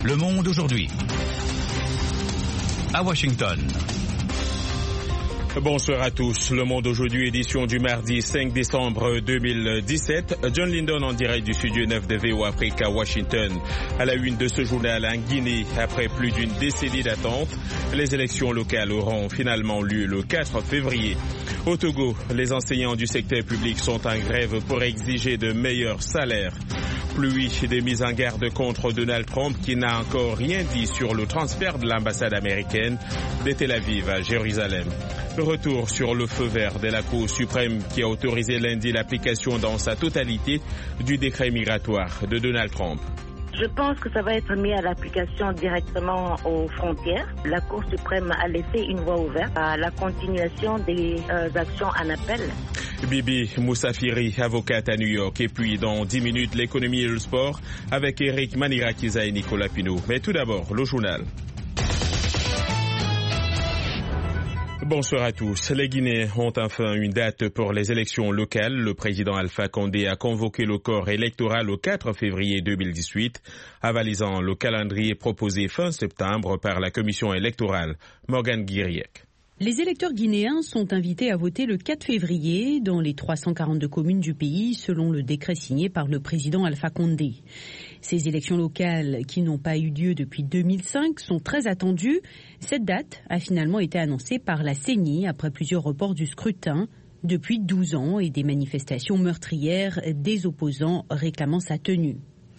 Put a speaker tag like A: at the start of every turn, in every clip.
A: Le Monde aujourd'hui. À Washington.
B: Bonsoir à tous. Le Monde aujourd'hui, édition du mardi 5 décembre 2017. John Lindon en direct du studio 9 de VOA Afrique à Washington. À la une de ce journal, en Guinée, après plus d'une décennie d'attente, les élections locales auront finalement lieu le 4 février. Au Togo, les enseignants du secteur public sont en grève pour exiger de meilleurs salaires. Pluie des mises en garde contre Donald Trump qui n'a encore rien dit sur le transfert de l'ambassade américaine de Tel Aviv à Jérusalem. Le retour sur le feu vert de la Cour suprême qui a autorisé lundi l'application dans sa totalité du décret migratoire de Donald Trump.
C: Je pense que ça va être mis à l'application directement aux frontières. La Cour suprême a laissé une voie ouverte à la continuation des actions en appel.
B: Bibi Moussafiri, avocate à New York. Et puis dans 10 minutes, l'économie et le sport avec Eric Manirakiza et Nicolas Pinault. Mais tout d'abord, le journal. Bonsoir à tous. Les Guinéens ont enfin une date pour les élections locales. Le président Alpha Condé a convoqué le corps électoral au 4 février 2018, avalisant le calendrier proposé fin septembre par la commission électorale. Morgan Guiriec.
D: Les électeurs guinéens sont invités à voter le 4 février dans les 342 communes du pays, selon le décret signé par le président Alpha Condé. Ces élections locales, qui n'ont pas eu lieu depuis 2005, sont très attendues. Cette date a finalement été annoncée par la CENI après plusieurs reports du scrutin depuis 12 ans et des manifestations meurtrières des opposants réclamant sa tenue.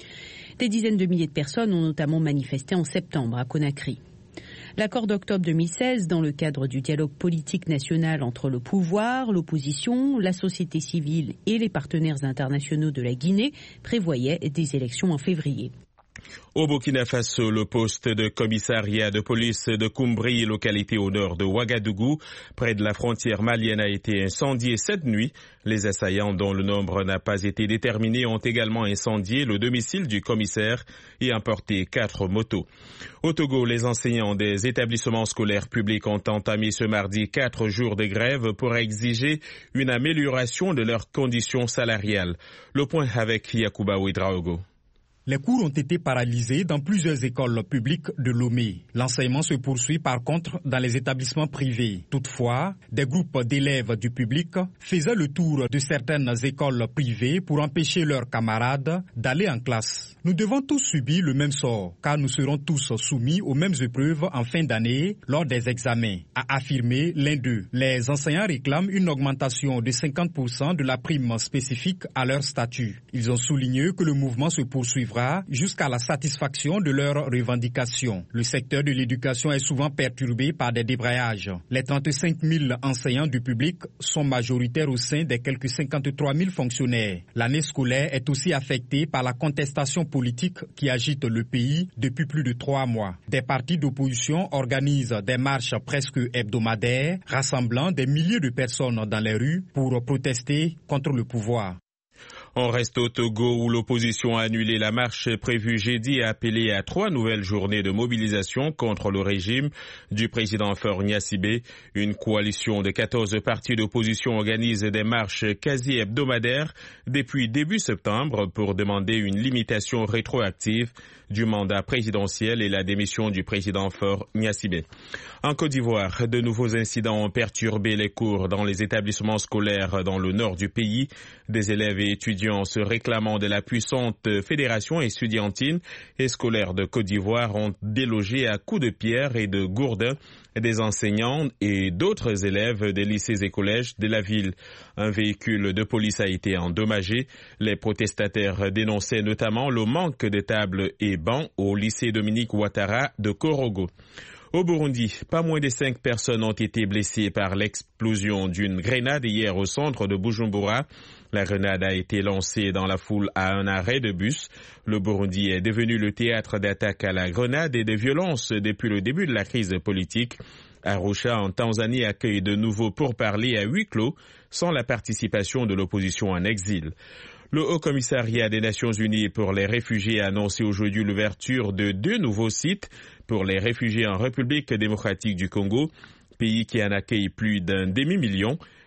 D: Des dizaines de milliers de personnes ont notamment manifesté en septembre à Conakry. L'accord d'octobre 2016, dans le cadre du dialogue politique national entre le pouvoir, l'opposition, la société civile et les partenaires internationaux de la Guinée, prévoyait des élections en février.
B: Au Burkina Faso, le poste de commissariat de police de Koumbri, localité au nord de Ouagadougou, près de la frontière malienne, a été incendié cette nuit. Les assaillants, dont le nombre n'a pas été déterminé, ont également incendié le domicile du commissaire et emporté 4 motos. Au Togo, les enseignants des établissements scolaires publics ont entamé ce mardi 4 jours de grève pour exiger une amélioration de leurs conditions salariales. Le point avec Yacouba Ouedraogo.
E: Les cours ont été paralysés dans plusieurs écoles publiques de Lomé. L'enseignement se poursuit par contre dans les établissements privés. Toutefois, des groupes d'élèves du public faisaient le tour de certaines écoles privées pour empêcher leurs camarades d'aller en classe. Nous devons tous subir le même sort, car nous serons tous soumis aux mêmes épreuves en fin d'année lors des examens, a affirmé l'un d'eux. Les enseignants réclament une augmentation de 50% de la prime spécifique à leur statut. Ils ont souligné que le mouvement se poursuivra jusqu'à la satisfaction de leurs revendications. Le secteur de l'éducation est souvent perturbé par des débrayages. Les 35 000 enseignants du public sont majoritaires au sein des quelques 53 000 fonctionnaires. L'année scolaire est aussi affectée par la contestation politique qui agite le pays depuis plus de 3 mois. Des partis d'opposition organisent des marches presque hebdomadaires, rassemblant des milliers de personnes dans les rues pour protester contre le pouvoir.
B: On reste au Togo où l'opposition a annulé la marche prévue jeudi et a appelé à 3 nouvelles journées de mobilisation contre le régime du président Faure Gnassingbé. Une coalition de 14 partis d'opposition organise des marches quasi hebdomadaires depuis début septembre pour demander une limitation rétroactive du mandat présidentiel et la démission du président Faure Gnassingbé. En Côte d'Ivoire, de nouveaux incidents ont perturbé les cours dans les établissements scolaires dans le nord du pays. Des élèves et étudiants se réclamant de la puissante fédération estudiantine et scolaire de Côte d'Ivoire ont délogé à coups de pierre et de gourdins des enseignants et d'autres élèves des lycées et collèges de la ville. Un véhicule de police a été endommagé. Les protestataires dénonçaient notamment le manque de tables et bancs au lycée Dominique Ouattara de Korogo. Au Burundi, pas moins de 5 personnes ont été blessées par l'explosion d'une grenade hier au centre de Bujumbura. La grenade a été lancée dans la foule à un arrêt de bus. Le Burundi est devenu le théâtre d'attaques à la grenade et de violences depuis le début de la crise politique. Arusha, en Tanzanie, accueille de nouveau pourparlers à huis clos sans la participation de l'opposition en exil. Le Haut-Commissariat des Nations Unies pour les réfugiés a annoncé aujourd'hui l'ouverture de 2 nouveaux sites pour les réfugiés en République démocratique du Congo, pays qui en accueille plus d'un demi-million.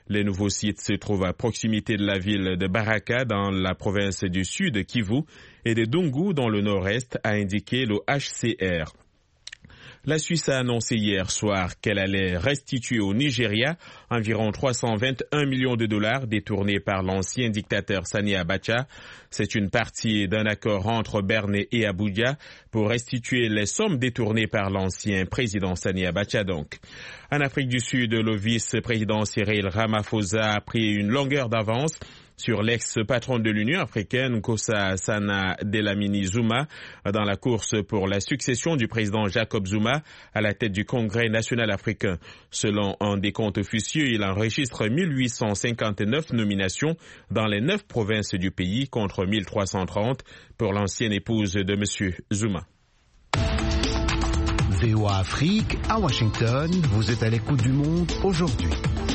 B: Les nouveaux sites se trouvent à proximité de la ville de Baraka dans la province du Sud Kivu et de Dungu dans le nord-est, a indiqué le HCR. La Suisse a annoncé hier soir qu'elle allait restituer au Nigeria environ 321 millions de dollars détournés par l'ancien dictateur Sani Abacha. C'est une partie d'un accord entre Berne et Abuja pour restituer les sommes détournées par l'ancien président Sani Abacha donc. En Afrique du Sud, le vice-président Cyril Ramaphosa a pris une longueur d'avance sur l'ex-patron de l'Union africaine, Nkosazana Dlamini Zuma, dans la course pour la succession du président Jacob Zuma à la tête du Congrès national africain. Selon un décompte officieux, il enregistre 1859 nominations dans les 9 provinces du pays contre 1330 pour l'ancienne épouse de M. Zuma.
A: VOA Afrique, à Washington, vous êtes à l'écoute du monde aujourd'hui.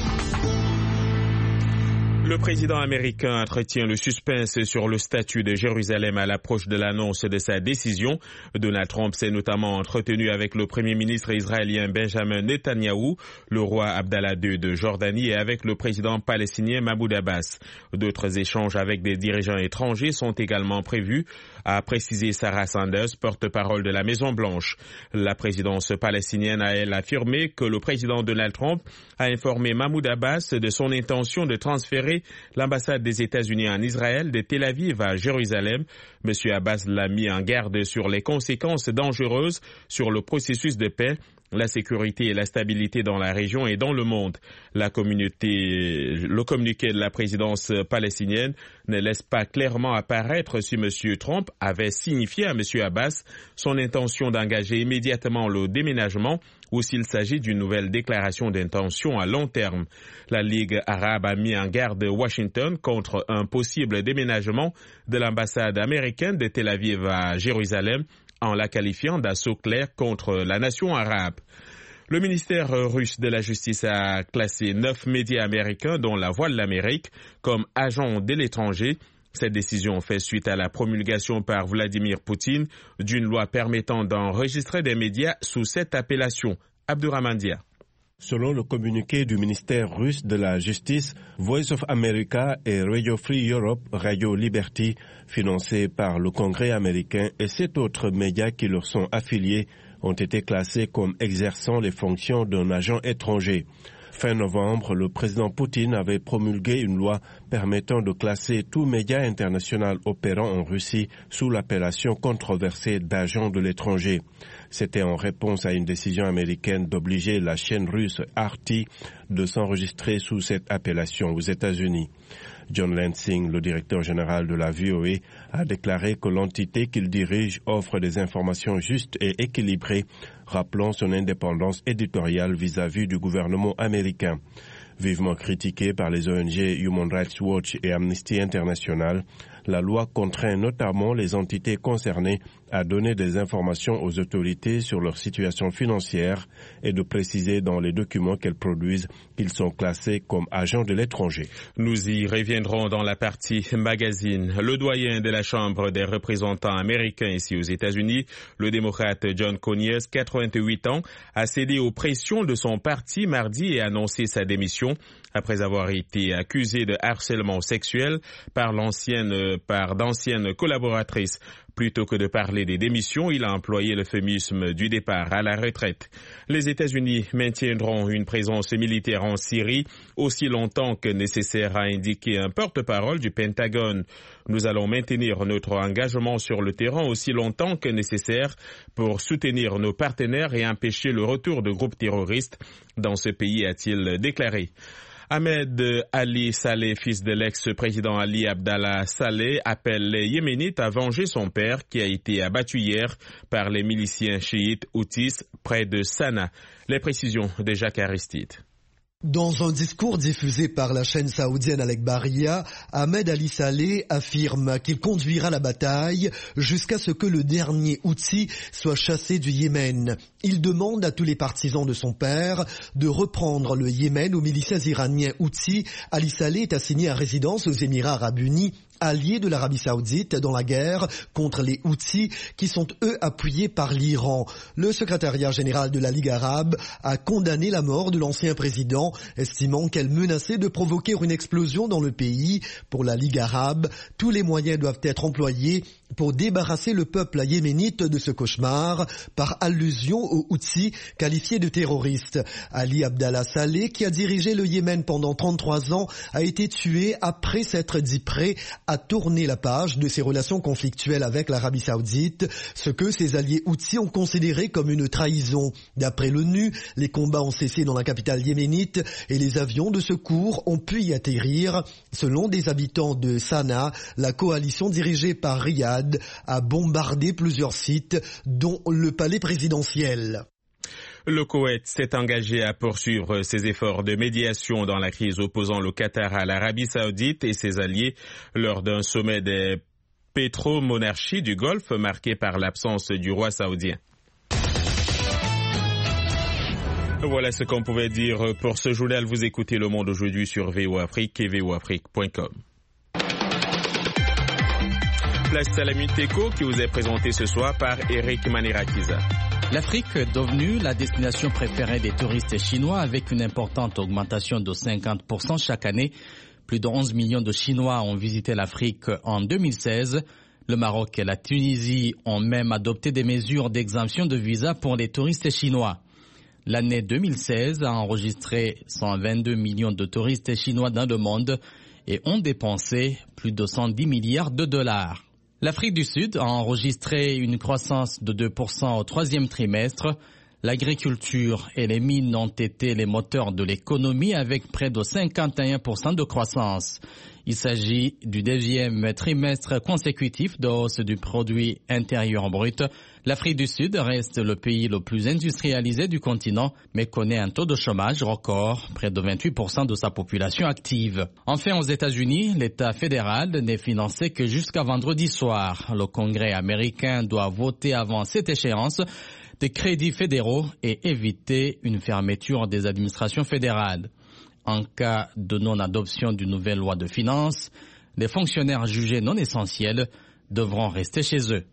B: Le président américain entretient le suspense sur le statut de Jérusalem à l'approche de l'annonce de sa décision. Donald Trump s'est notamment entretenu avec le premier ministre israélien Benjamin Netanyahou, le roi Abdallah II de Jordanie et avec le président palestinien Mahmoud Abbas. D'autres échanges avec des dirigeants étrangers sont également prévus, a précisé Sarah Sanders, porte-parole de la Maison-Blanche. La présidence palestinienne a, elle, affirmé que le président Donald Trump a informé Mahmoud Abbas de son intention de transférer l'ambassade des États-Unis en Israël de Tel Aviv à Jérusalem. M. Abbas l'a mis en garde sur les conséquences dangereuses sur le processus de paix, la sécurité et la stabilité dans la région et dans le monde. Le communiqué de la présidence palestinienne ne laisse pas clairement apparaître si M. Trump avait signifié à M. Abbas son intention d'engager immédiatement le déménagement ou s'il s'agit d'une nouvelle déclaration d'intention à long terme. La Ligue arabe a mis en garde Washington contre un possible déménagement de l'ambassade américaine de Tel Aviv à Jérusalem, en la qualifiant d'assaut clair contre la nation arabe. Le ministère russe de la Justice a classé 9 médias américains, dont La Voix de l'Amérique, comme agents de l'étranger. Cette décision fait suite à la promulgation par Vladimir Poutine d'une loi permettant d'enregistrer des médias sous cette appellation. Abdurrahman Dia.
F: Selon le communiqué du ministère russe de la Justice, Voice of America et Radio Free Europe, Radio Liberty, financés par le Congrès américain et 7 autres médias qui leur sont affiliés, ont été classés comme exerçant les fonctions d'un agent étranger. Fin novembre, le président Poutine avait promulgué une loi permettant de classer tout média international opérant en Russie sous l'appellation controversée d'agent de l'étranger. C'était en réponse à une décision américaine d'obliger la chaîne russe RT de s'enregistrer sous cette appellation aux États-Unis. John Lansing, le directeur général de la VOA, a déclaré que l'entité qu'il dirige offre des informations justes et équilibrées, rappelant son indépendance éditoriale vis-à-vis du gouvernement américain. Vivement critiquée par les ONG Human Rights Watch et Amnesty International, la loi contraint notamment les entités concernées à donner des informations aux autorités sur leur situation financière et de préciser dans les documents qu'elles produisent qu'ils sont classés comme agents de l'étranger.
B: Nous y reviendrons dans la partie magazine. Le doyen de la Chambre des représentants américains ici aux États-Unis, le démocrate John Conyers, 88 ans, a cédé aux pressions de son parti mardi et a annoncé sa démission après avoir été accusé de harcèlement sexuel par d'anciennes collaboratrices. Plutôt que de parler des démissions, il a employé l'euphémisme du départ à la retraite. Les États-Unis maintiendront une présence militaire en Syrie aussi longtemps que nécessaire, a indiqué un porte-parole du Pentagone. Nous allons maintenir notre engagement sur le terrain aussi longtemps que nécessaire pour soutenir nos partenaires et empêcher le retour de groupes terroristes dans ce pays, a-t-il déclaré. Ahmed Ali Saleh, fils de l'ex-président Ali Abdallah Saleh, appelle les Yéménites à venger son père qui a été abattu hier par les miliciens chiites houthis près de Sanaa. Les précisions de Jacques Aristide.
G: Dans un discours diffusé par la chaîne saoudienne Al-Akhbariyya, Ahmed Ali Saleh affirme qu'il conduira la bataille jusqu'à ce que le dernier Houthi soit chassé du Yémen. Il demande à tous les partisans de son père de reprendre le Yémen aux miliciens iraniens Houthis. Ali Saleh est assigné à résidence aux Émirats Arabes Unis alliés de l'Arabie Saoudite dans la guerre contre les Houthis qui sont eux appuyés par l'Iran. Le secrétariat général de la Ligue arabe a condamné la mort de l'ancien président, estimant qu'elle menaçait de provoquer une explosion dans le pays. Pour la Ligue arabe, tous les moyens doivent être employés pour débarrasser le peuple yéménite de ce cauchemar, par allusion aux Houthis qualifiés de terroristes. Ali Abdallah Saleh, qui a dirigé le Yémen pendant 33 ans, a été tué après s'être dit prêt à tourner la page de ses relations conflictuelles avec l'Arabie Saoudite, ce que ses alliés Houthis ont considéré comme une trahison. D'après l'ONU, les combats ont cessé dans la capitale yéménite et les avions de secours ont pu y atterrir. Selon des habitants de Sanaa, la coalition dirigée par Riyad a bombardé plusieurs sites, dont le palais présidentiel.
B: Le Koweït s'est engagé à poursuivre ses efforts de médiation dans la crise opposant le Qatar à l'Arabie Saoudite et ses alliés lors d'un sommet des pétromonarchies du Golfe marqué par l'absence du roi saoudien. Voilà ce qu'on pouvait dire pour ce journal. Vous écoutez Le Monde aujourd'hui sur VOA Afrique et voafrique.com. Place à la Minute Éco qui vous est présentée ce soir par Eric Manirakiza.
H: L'Afrique est devenue la destination préférée des touristes chinois avec une importante augmentation de 50% chaque année. Plus de 11 millions de Chinois ont visité l'Afrique en 2016. Le Maroc et la Tunisie ont même adopté des mesures d'exemption de visa pour les touristes chinois. L'année 2016 a enregistré 122 millions de touristes chinois dans le monde et ont dépensé plus de 110 milliards de dollars. L'Afrique du Sud a enregistré une croissance de 2% au troisième trimestre. L'agriculture et les mines ont été les moteurs de l'économie avec près de 51% de croissance. Il s'agit du 9e trimestre consécutif de hausse du produit intérieur brut. L'Afrique du Sud reste le pays le plus industrialisé du continent, mais connaît un taux de chômage record, près de 28% de sa population active. Enfin, aux États-Unis, l'État fédéral n'est financé que jusqu'à vendredi soir. Le Congrès américain doit voter avant cette échéance des crédits fédéraux et éviter une fermeture des administrations fédérales. En cas de non-adoption d'une nouvelle loi de finances, les fonctionnaires jugés non essentiels devront rester chez eux.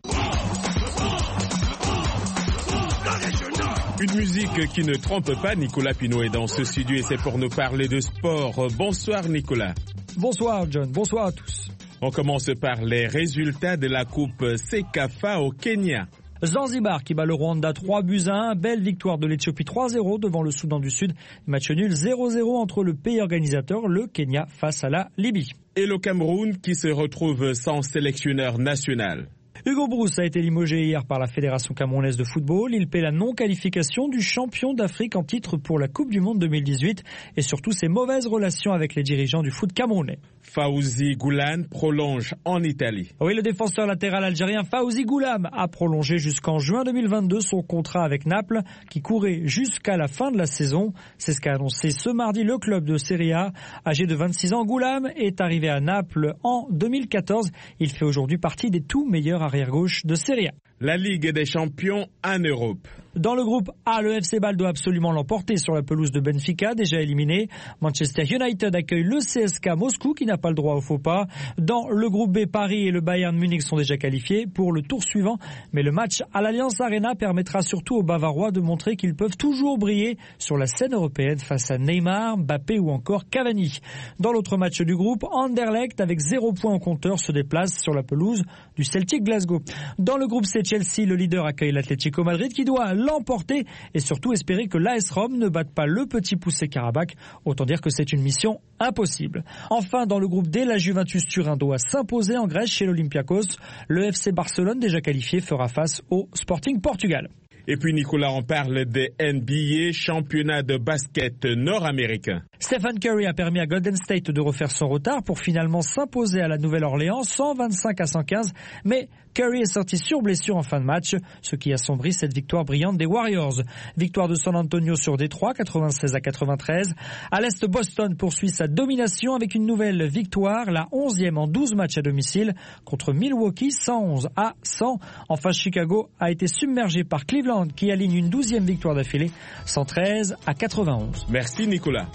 B: Une musique qui ne trompe pas, Nicolas Pinault est dans ce studio et c'est pour nous parler de sport. Bonsoir Nicolas.
I: Bonsoir John, bonsoir à tous.
B: On commence par les résultats de la Coupe Sekafa au Kenya.
I: Zanzibar qui bat le Rwanda 3-1, belle victoire de l'Éthiopie 3-0 devant le Soudan du Sud. Match nul 0-0 entre le pays organisateur, le Kenya, face à la Libye.
B: Et le Cameroun qui se retrouve sans sélectionneur national.
I: Hugo Brousse a été limogé hier par la Fédération camerounaise de football. Il paie la non-qualification du champion d'Afrique en titre pour la Coupe du Monde 2018 et surtout ses mauvaises relations avec les dirigeants du foot camerounais.
B: Fawzi Goulam prolonge en Italie.
I: Oui, le défenseur latéral algérien Fawzi Goulam a prolongé jusqu'en juin 2022 son contrat avec Naples qui courait jusqu'à la fin de la saison. C'est ce qu'a annoncé ce mardi le club de Serie A. Âgé de 26 ans, Goulam est arrivé à Naples en 2014. Il fait aujourd'hui partie des tout meilleurs arrière-gauche de Serie A.
B: La Ligue des champions en Europe.
I: Dans le groupe A, le FC Bâle doit absolument l'emporter sur la pelouse de Benfica, déjà éliminé. Manchester United accueille le CSKA Moscou qui n'a pas le droit au faux pas. Dans le groupe B, Paris et le Bayern Munich sont déjà qualifiés pour le tour suivant. Mais le match à l'Allianz Arena permettra surtout aux Bavarois de montrer qu'ils peuvent toujours briller sur la scène européenne face à Neymar, Mbappé ou encore Cavani. Dans l'autre match du groupe, Anderlecht avec 0 points au compteur se déplace sur la pelouse du Celtic Glasgow. Dans le groupe C, Chelsea, le leader accueille l'Atlético Madrid qui doit l'emporter et surtout espérer que l'AS Rome ne batte pas le petit poussé Karabakh. Autant dire que c'est une mission impossible. Enfin, dans le groupe D, la Juventus Turin doit s'imposer en Grèce chez l'Olympiakos. Le FC Barcelone, déjà qualifié, fera face au Sporting Portugal.
B: Et puis Nicolas, on parle des NBA, championnat de basket nord-américain.
I: Stephen Curry a permis à Golden State de refaire son retard pour finalement s'imposer à la Nouvelle-Orléans 125-115. Mais Curry est sorti sur blessure en fin de match, ce qui assombrit cette victoire brillante des Warriors. Victoire de San Antonio sur Détroit, 96-93. À l'Est, Boston poursuit sa domination avec une nouvelle victoire, la 11e en 12 matchs à domicile contre Milwaukee, 111-100. Enfin, Chicago a été submergé par Cleveland qui aligne une 12e victoire d'affilée, 113-91.
B: Merci Nicolas.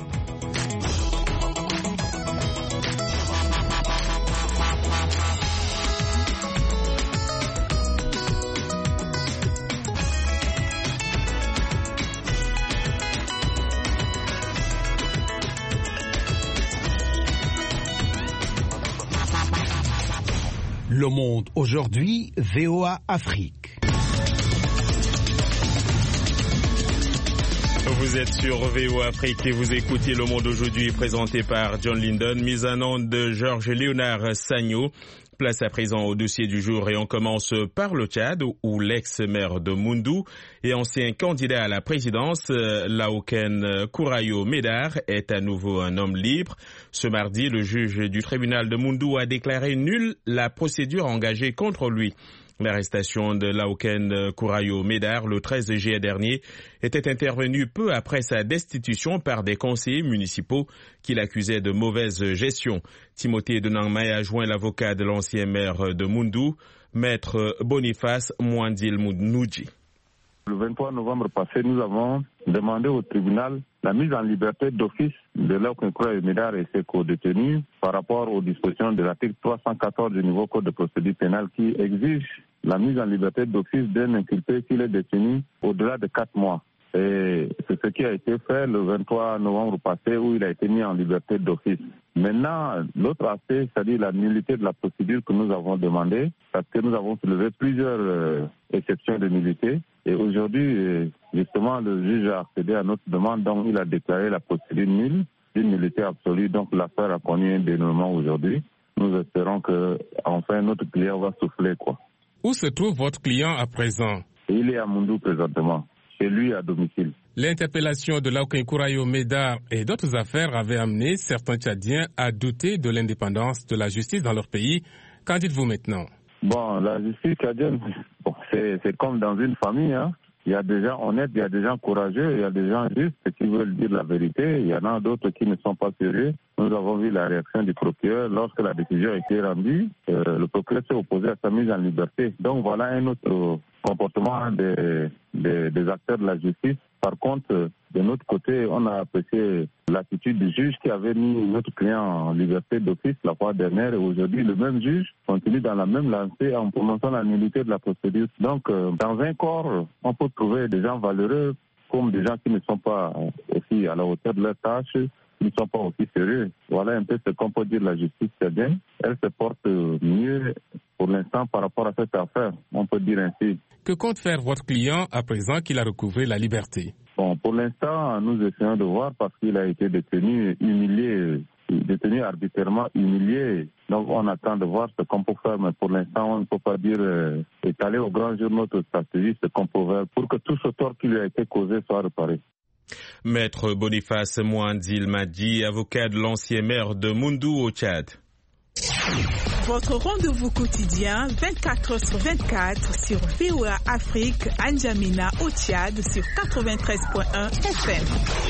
A: Le Monde aujourd'hui, VOA Afrique.
B: Vous êtes sur VOA Afrique et vous écoutez Le Monde aujourd'hui, présenté par John Linden, mise en onde de Georges Léonard Sagno. Place à présent au dossier du jour et on commence par le Tchad où l'ex-maire de Moundou et ancien candidat à la présidence, Laoken Kourayo Médar, est à nouveau un homme libre. Ce mardi, le juge du tribunal de Moundou a déclaré nulle la procédure engagée contre lui. L'arrestation de Laoken Kourayo Médar le 13 juillet dernier était intervenue peu après sa destitution par des conseillers municipaux qui l'accusaient de mauvaise gestion. Timothée Denangmay a joint l'avocat de l'ancien maire de Moundou, maître Boniface Mwandil Noudji.
J: Le 23 novembre passé, nous avons demandé au tribunal la mise en liberté d'office de Laoken Kourayo Médar et ses co-détenus par rapport aux dispositions de l'article 314 du nouveau code de procédure pénale qui exige la mise en liberté d'office d'un inculpé s'il est détenu au-delà de 4 mois. Et c'est ce qui a été fait le 23 novembre passé où il a été mis en liberté d'office. Maintenant, l'autre aspect, c'est-à-dire la nullité de la procédure que nous avons demandé, parce que nous avons soulevé plusieurs exceptions de nullité. Et aujourd'hui, justement, le juge a accédé à notre demande, donc il a déclaré la procédure nulle, d'une nullité absolue. Donc l'affaire a connu un dénouement aujourd'hui. Nous espérons que enfin notre client va souffler, quoi.
K: Où se trouve votre client à présent?
J: Il est à Moundou présentement, chez lui à domicile.
K: L'interpellation de Laoken Kourayo Médar et d'autres affaires avait amené certains Tchadiens à douter de l'indépendance de la justice dans leur pays. Qu'en dites-vous maintenant?
J: Bon, la justice tchadienne, c'est comme dans une famille, hein. Il y a des gens honnêtes, il y a des gens courageux, il y a des gens justes qui veulent dire la vérité. Il y en a d'autres qui ne sont pas sérieux. Nous avons vu la réaction du procureur lorsque la décision a été rendue. Le procureur s'est opposé à sa mise en liberté. Donc voilà un autre comportement des acteurs de la justice. Par contre, de notre côté, on a apprécié l'attitude du juge qui avait mis notre client en liberté d'office la fois dernière. Et aujourd'hui, le même juge continue dans la même lancée en prononçant la nullité de la procédure. Donc, dans un corps, on peut trouver des gens valeureux comme des gens qui ne sont pas aussi à la hauteur de leur tâche, qui ne sont pas aussi sérieux. Voilà un peu ce qu'on peut dire de la justice tchadienne. Elle se porte mieux pour l'instant par rapport à cette affaire, on peut dire ainsi.
K: Que compte faire votre client à présent qu'il a recouvré la liberté?
J: Bon, pour l'instant, nous essayons de voir parce qu'il a été détenu, humilié, détenu arbitrairement, humilié. Donc, on attend de voir ce qu'on peut faire, mais pour l'instant, on ne peut pas dire étaler au grand jour notre stratégie, ce qu'on peut faire pour que tout ce tort qui lui a été causé soit réparé.
B: Maître Boniface Mwandil Madi, avocat de l'ancien maire de Moundou au Tchad.
L: Votre rendez-vous quotidien 24h/24 sur VOA Afrique, N'Djamena au Tchad sur 93.1 FM.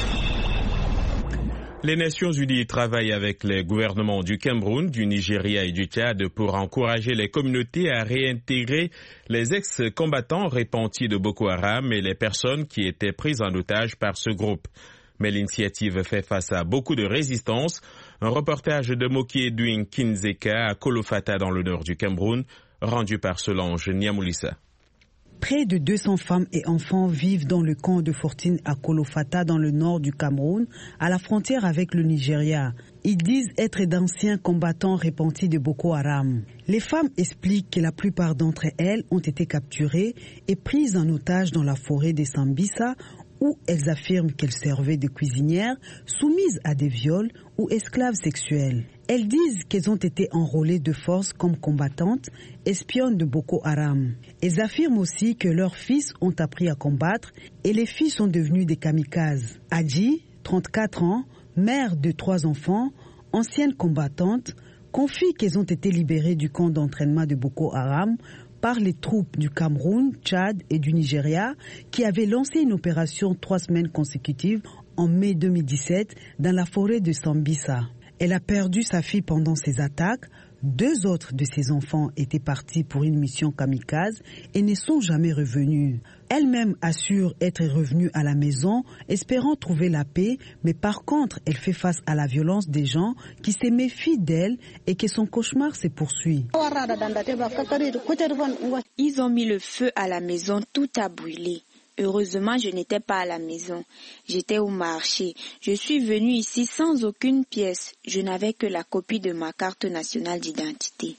B: Les Nations Unies travaillent avec les gouvernements du Cameroun, du Nigeria et du Tchad pour encourager les communautés à réintégrer les ex-combattants repentis de Boko Haram et les personnes qui étaient prises en otage par ce groupe. Mais l'initiative fait face à beaucoup de résistance. Un reportage de Moki Edwin Kinzeka à Kolofata dans le nord du Cameroun, rendu par Solange Niamoulissa.
M: Près de 200 femmes et enfants vivent dans le camp de Fortine à Kolofata dans le nord du Cameroun, à la frontière avec le Nigeria. Ils disent être d'anciens combattants repentis de Boko Haram. Les femmes expliquent que la plupart d'entre elles ont été capturées et prises en otage dans la forêt de Sambisa, où elles affirment qu'elles servaient de cuisinières, soumises à des viols ou esclaves sexuels. Elles disent qu'elles ont été enrôlées de force comme combattantes, espionnes de Boko Haram. Elles affirment aussi que leurs fils ont appris à combattre et les filles sont devenues des kamikazes. Adji, 34 ans, mère de 3 enfants, ancienne combattante, confie qu'elles ont été libérées du camp d'entraînement de Boko Haram par les troupes du Cameroun, Tchad et du Nigeria qui avaient lancé une opération 3 semaines consécutives en mai 2017 dans la forêt de Sambisa. Elle a perdu sa fille pendant ces attaques. 2 autres de ses enfants étaient partis pour une mission kamikaze et ne sont jamais revenus. Elle-même assure être revenue à la maison, espérant trouver la paix, mais par contre, elle fait face à la violence des gens qui se méfient d'elle et que son cauchemar se poursuit.
N: Ils ont mis le feu à la maison, tout a brûlé. Heureusement, je n'étais pas à la maison. J'étais au marché. Je suis venue ici sans aucune pièce. Je n'avais que la copie de ma carte nationale d'identité.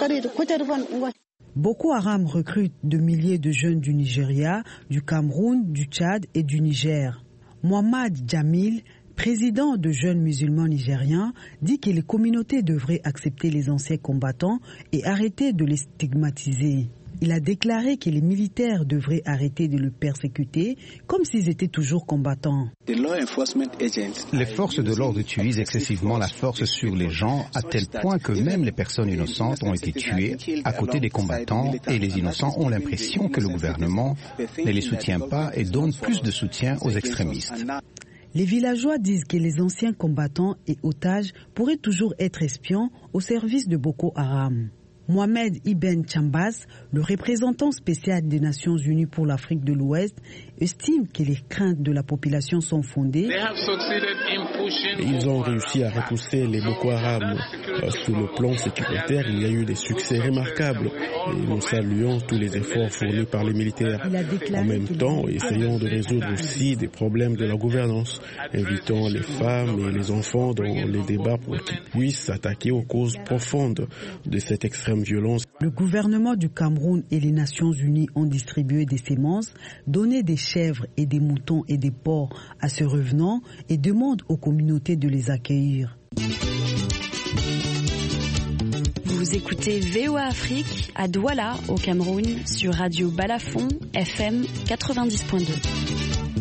M: Boko Haram recrute de milliers de jeunes du Nigeria, du Cameroun, du Tchad et du Niger. Mohamed Jamil, président de Jeunes musulmans nigériens, dit que les communautés devraient accepter les anciens combattants et arrêter de les stigmatiser. Il a déclaré que les militaires devraient arrêter de le persécuter comme s'ils étaient toujours combattants.
A: Les forces de l'ordre utilisent excessivement la force sur les gens à tel point que même les personnes innocentes ont été tuées à côté des combattants et les innocents ont l'impression que le gouvernement ne les soutient pas et donne plus de soutien aux extrémistes.
M: Les villageois disent que les anciens combattants et otages pourraient toujours être espions au service de Boko Haram. Mohamed Ibn Chambas, le représentant spécial des Nations Unies pour l'Afrique de l'Ouest, estime que les craintes de la population sont fondées.
O: Ils ont réussi à repousser les Boko Haram. Sur le plan sécuritaire, il y a eu des succès remarquables. Et nous saluons tous les efforts fournis par les militaires. En même temps, essayons de résoudre aussi des problèmes de la gouvernance. Invitons les femmes et les enfants dans les débats pour qu'ils puissent s'attaquer aux causes profondes de cette extrême violence.
M: Le gouvernement du Cameroun et les Nations Unies ont distribué des semences, donné des chèvres et des moutons et des porcs à ce revenant et demandent aux communautés de les accueillir.
P: Vous écoutez VOA Afrique à Douala au Cameroun sur Radio Balafon FM 90.2.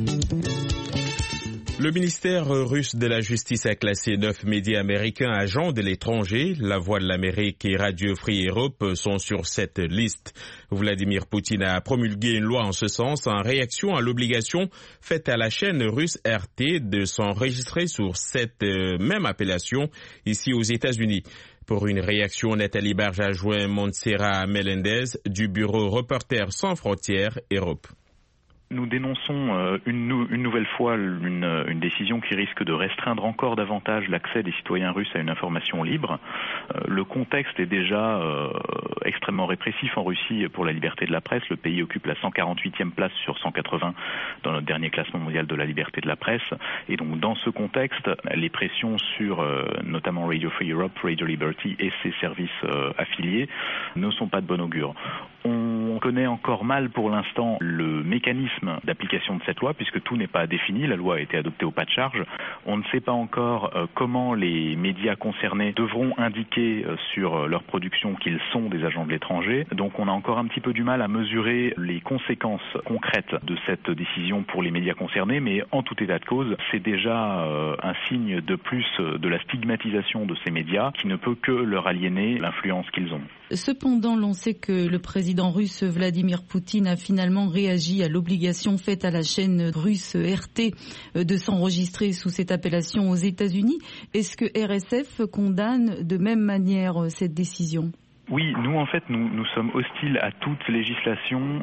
B: Le ministère russe de la Justice a classé 9 médias américains agents de l'étranger. La Voix de l'Amérique et Radio Free Europe sont sur cette liste. Vladimir Poutine a promulgué une loi en ce sens en réaction à l'obligation faite à la chaîne russe RT de s'enregistrer sur cette même appellation ici aux États-Unis. Pour une réaction, Nathalie Barge a joint Montserrat Melendez du bureau Reporters sans frontières Europe.
Q: Nous dénonçons une nouvelle fois une décision qui risque de restreindre encore davantage l'accès des citoyens russes à une information libre. Le contexte est déjà extrêmement répressif en Russie pour la liberté de la presse. Le pays occupe la 148e place sur 180 dans notre dernier classement mondial de la liberté de la presse. Et donc dans ce contexte, les pressions sur notamment Radio Free Europe, Radio Liberty et ses services affiliés ne sont pas de bon augure. On connaît encore mal pour l'instant le mécanisme d'application de cette loi puisque tout n'est pas défini. La loi a été adoptée au pas de charge. On ne sait pas encore comment les médias concernés devront indiquer sur leur production qu'ils sont des agents de l'étranger. Donc on a encore un petit peu du mal à mesurer les conséquences concrètes de cette décision pour les médias concernés. Mais en tout état de cause, c'est déjà un signe de plus de la stigmatisation de ces médias qui ne peut que leur aliéner l'influence qu'ils ont.
R: Cependant, l'on sait que le président russe Vladimir Poutine a finalement réagi à l'obligation faite à la chaîne russe RT de s'enregistrer sous cette appellation aux États-Unis. Est-ce que RSF condamne de même manière cette décision ?
Q: Oui, nous en fait, nous sommes hostiles à toute législation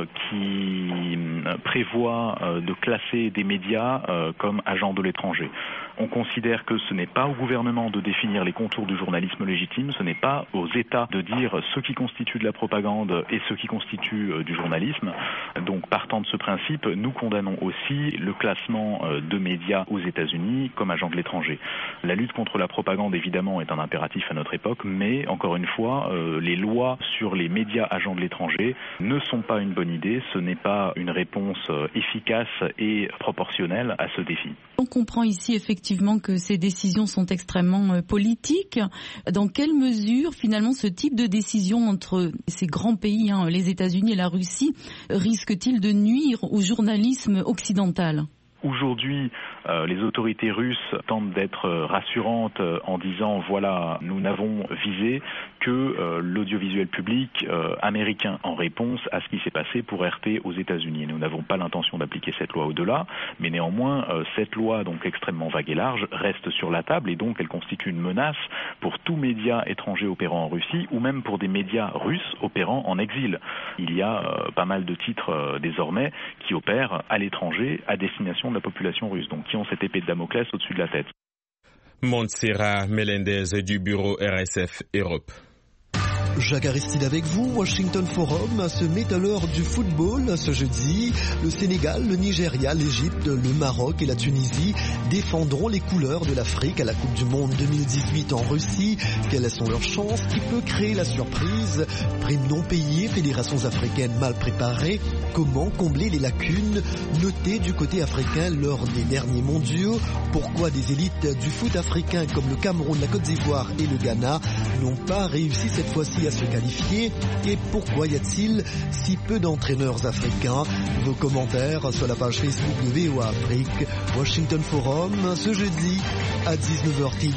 Q: qui prévoit de classer des médias comme agents de l'étranger. On considère que ce n'est pas au gouvernement de définir les contours du journalisme légitime, ce n'est pas aux États de dire ce qui constitue de la propagande et ce qui constitue du journalisme. Donc partant de ce principe, nous condamnons aussi le classement de médias aux États-Unis comme agents de l'étranger. La lutte contre la propagande évidemment est un impératif à notre époque, mais encore une fois, les lois sur les médias agents de l'étranger ne sont pas une bonne idée, ce n'est pas une réponse efficace et proportionnelle à ce défi.
R: On comprend ici effectivement que ces décisions sont extrêmement politiques. Dans quelle mesure finalement ce type de décision entre ces grands pays, les États-Unis et la Russie, risque-t-il de nuire au journalisme occidental ?
Q: Aujourd'hui, les autorités russes tentent d'être rassurantes en disant voilà, nous n'avons visé que l'audiovisuel public américain en réponse à ce qui s'est passé pour RT aux États-Unis. Nous n'avons pas l'intention d'appliquer cette loi au-delà, mais néanmoins cette loi donc extrêmement vague et large reste sur la table et donc elle constitue une menace pour tout média étranger opérant en Russie ou même pour des médias russes opérant en exil. Il y a pas mal de titres désormais qui opèrent à l'étranger à destination de la population russe, donc qui ont cette épée de Damoclès au-dessus de la tête.
B: Montserrat Melendez du bureau RSF Europe.
G: Jacques Aristide avec vous. Washington Forum se met à l'heure du football ce jeudi. Le Sénégal, le Nigeria, l'Égypte, le Maroc et la Tunisie défendront les couleurs de l'Afrique à la Coupe du Monde 2018 en Russie. Quelles sont leurs chances? Qui peut créer la surprise? Primes non payées, fédérations africaines mal préparées. Comment combler les lacunes notées du côté africain lors des derniers mondiaux? Pourquoi des élites du foot africain comme le Cameroun, la Côte d'Ivoire et le Ghana n'ont pas réussi cette fois-ci à se qualifier? Et pourquoi y a-t-il si peu d'entraîneurs africains? Vos commentaires sur la page Facebook de VOA Afrique. Washington Forum, ce jeudi à 19h.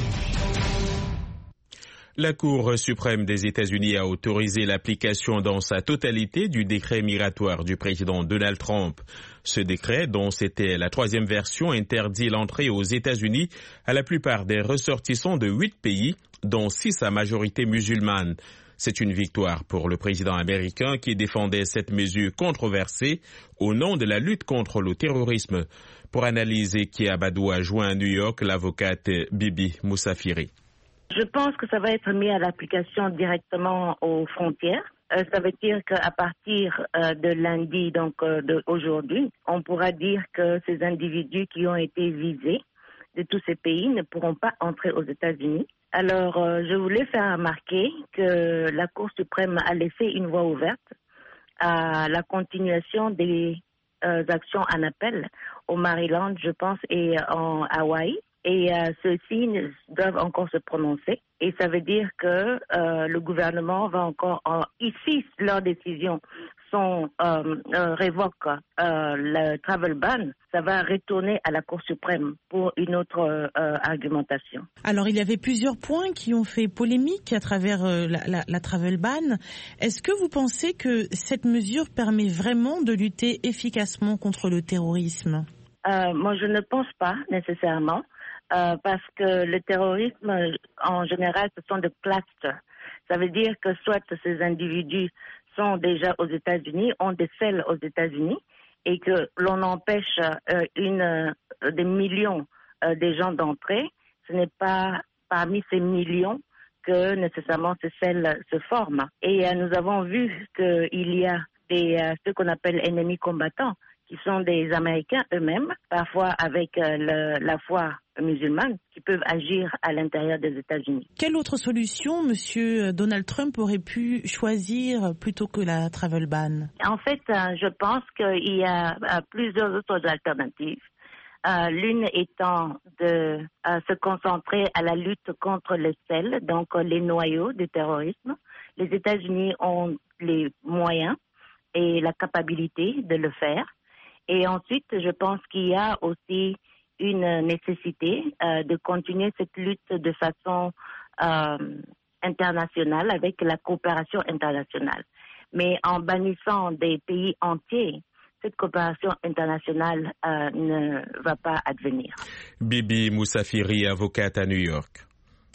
B: La Cour suprême des États-Unis a autorisé l'application dans sa totalité du décret migratoire du président Donald Trump. Ce décret, dont c'était la 3e version, interdit l'entrée aux États-Unis à la plupart des ressortissants de 8 pays, dont 6 à majorité musulmane. C'est une victoire pour le président américain qui défendait cette mesure controversée au nom de la lutte contre le terrorisme. Pour analyser qui Abadou a joint à New York, l'avocate Bibi Moussafiri.
C: Je pense que ça va être mis à l'application directement aux frontières. Ça veut dire qu'à partir de lundi, donc d'aujourd'hui, on pourra dire que ces individus qui ont été visés de tous ces pays ne pourront pas entrer aux États-Unis. Alors, je voulais faire remarquer que la Cour suprême a laissé une voie ouverte à la continuation des actions en appel au Maryland, je pense, et en Hawaï. Et ceux-ci doivent encore se prononcer. Et ça veut dire que le gouvernement va encore, ici, leurs décisions révoquent le travel ban, ça va retourner à la Cour suprême pour une autre argumentation.
S: Alors, il y avait plusieurs points qui ont fait polémique à travers la travel ban. Est-ce que vous pensez que cette mesure permet vraiment de lutter efficacement contre le terrorisme?
C: Moi, je ne pense pas nécessairement. Parce que le terrorisme, en général, ce sont des clusters. Ça veut dire que soit ces individus sont déjà aux États-Unis, ont des celles aux États-Unis, et que l'on empêche des millions de gens d'entrer. Ce n'est pas parmi ces millions que nécessairement ces celles se forment. Et nous avons vu qu'il y a ce qu'on appelle ennemis combattants, qui sont des Américains eux-mêmes, parfois avec la foi musulmane, qui peuvent agir à l'intérieur des États-Unis.
S: Quelle autre solution M. Donald Trump aurait pu choisir plutôt que la travel ban?
C: En fait, je pense qu'il y a plusieurs autres alternatives. L'une étant de se concentrer à la lutte contre les celles, donc les noyaux du terrorisme. Les États-Unis ont les moyens et la capacité de le faire. Et ensuite, je pense qu'il y a aussi une nécessité de continuer cette lutte de façon internationale, avec la coopération internationale. Mais en bannissant des pays entiers, cette coopération internationale ne va pas advenir.
B: Bibi Moussafiri, avocate à New York.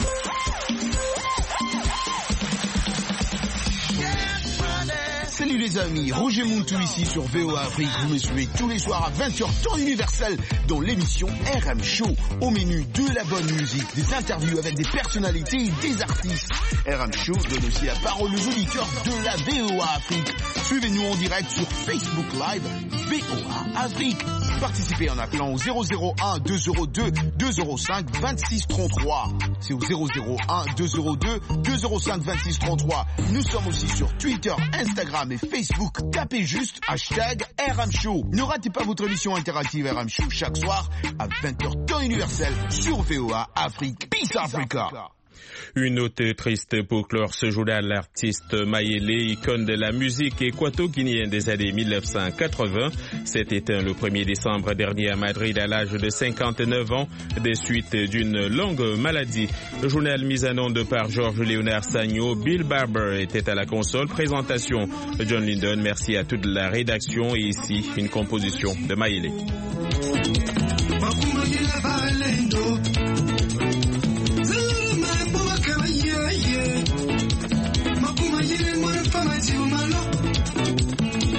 T: Salut les amis, Roger Mountou ici sur VOA Afrique. Vous me suivez tous les soirs à 20h temps universel dans l'émission RM Show. Au menu de la bonne musique, des interviews avec des personnalités et des artistes. RM Show donne aussi la parole aux auditeurs de la VOA Afrique. Suivez-nous en direct sur Facebook Live VOA Afrique. Participez en appelant au 001 202 205 26 33. C'est au 001 202 205 26 33. Nous sommes aussi sur Twitter, Instagram et Facebook. Tapez juste hashtag RM Show. Ne ratez pas votre émission interactive RM Show chaque soir à 20h temps universel sur VOA Afrique. Peace Africa.
B: Une note triste pour clore ce journal, l'artiste Mayele, icône de la musique équato-guinéenne des années 1980, s'est éteint le 1er décembre dernier à Madrid à l'âge de 59 ans, des suites d'une longue maladie. Le journal mis en onde par Georges Léonard Sagno, Bill Barber était à la console. Présentation John Lindon, merci à toute la rédaction et ici une composition de Mayele.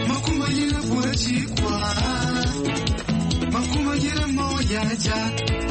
U: Makuma yele moya ja